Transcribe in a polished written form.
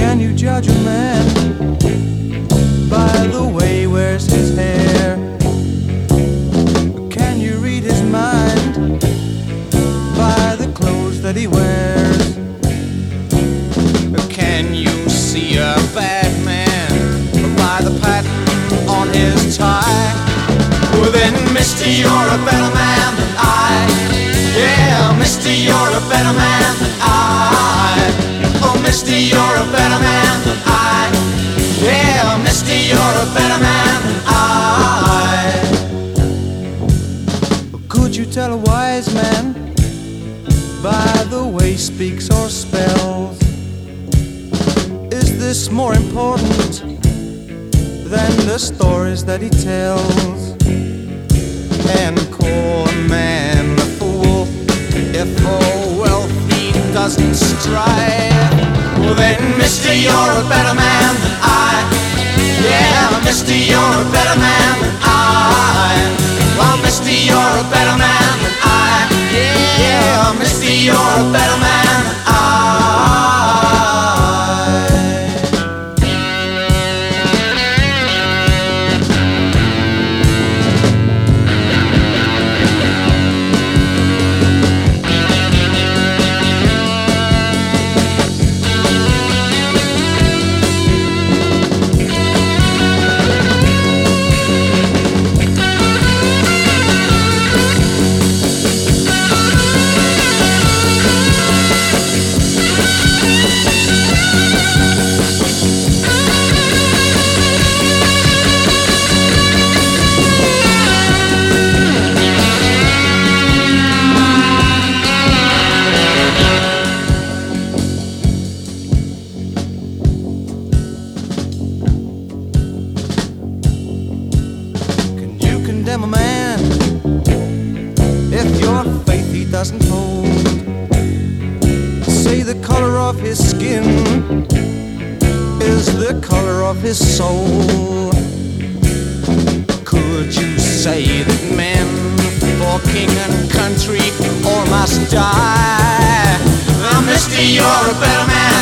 Can you judge a man by the way he wears his hair? Can you read his mind by the clothes that he wears? Can you see a bad man by the pattern on his tie? Well then, mister, you're a better man than I. Yeah, mister, you're a better man than I. Oh, mister, you're a better man than I. Yeah, mister, you're a better man than I. Could you tell a wise man by the way he speaks or spells? Is this more important than the stories that he tells? And call a man a fool if for wealth he doesn't strive. Well then, mister, you're a better man than I. Yeah, mister, you're a better man than I. Well, mister, you're a better man than I. Yeah, mister, you're a better man than I. Condemn a man if your faith he doesn't hold. Say the color of his skin is the color of his soul. Could you say that men for king and country all must die? Well, mister, you're a better man